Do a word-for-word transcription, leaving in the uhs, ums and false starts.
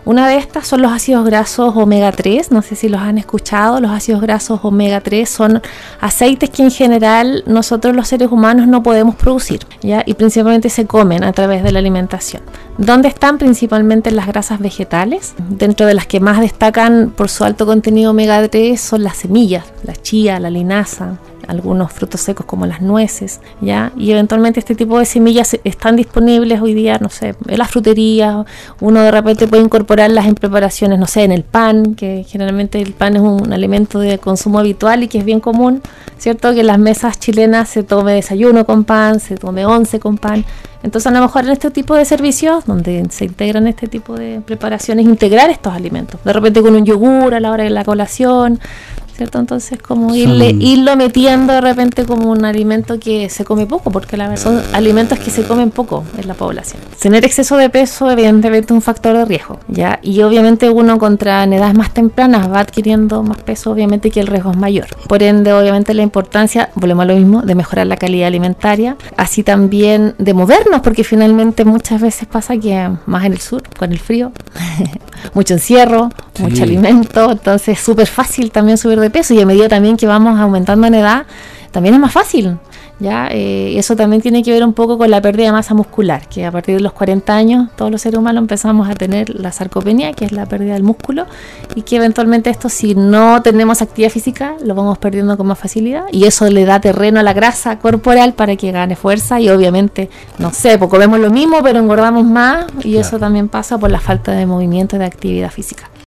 Una de estas son los ácidos grasos omega tres, no sé si los han escuchado. Los ácidos grasos omega tres son aceites que en general nosotros los seres humanos no podemos producir, ¿ya? Y principalmente se comen a través de la alimentación. ¿Dónde están? Principalmente en las grasas vegetales, dentro de las que más destacan por su alto contenido omega tres son las semillas, la chía, la linaza, algunos frutos secos como las nueces, ¿ya? Y eventualmente este tipo de semillas están disponibles hoy día, no sé, en las fruterías. Uno de repente puede incorporarlas en preparaciones, no sé, en el pan, que generalmente el pan es un alimento de consumo habitual y que es bien común, ¿cierto? Que en las mesas chilenas se tome desayuno con pan, se tome once con pan. Entonces a lo mejor en este tipo de servicios donde se integran este tipo de preparaciones, integrar estos alimentos, de repente con un yogur a la hora de la colación, ¿cierto? Entonces como irle, irlo metiendo de repente como un alimento que se come poco, porque la verdad son alimentos que se comen poco en la población. Tener exceso de peso evidentemente es un factor de riesgo, ¿ya? Y obviamente uno contra en edades más tempranas va adquiriendo más peso, obviamente que el riesgo es mayor. Por ende, obviamente la importancia, volvemos a lo mismo, de mejorar la calidad alimentaria, así también de movernos, porque finalmente muchas veces pasa que más en el sur, con el frío, mucho encierro, sí. mucho alimento, entonces es súper fácil también subir de peso, y a medida también que vamos aumentando en edad también es más fácil, ¿ya? Eh, eso también tiene que ver un poco con la pérdida de masa muscular, que a partir de los cuarenta años todos los seres humanos empezamos a tener la sarcopenia, que es la pérdida del músculo, y que eventualmente esto, si no tenemos actividad física, lo vamos perdiendo con más facilidad, y eso le da terreno a la grasa corporal para que gane fuerza, y obviamente, no sé, pues comemos lo mismo pero engordamos más, y claro. eso también pasa por la falta de movimiento y de actividad física.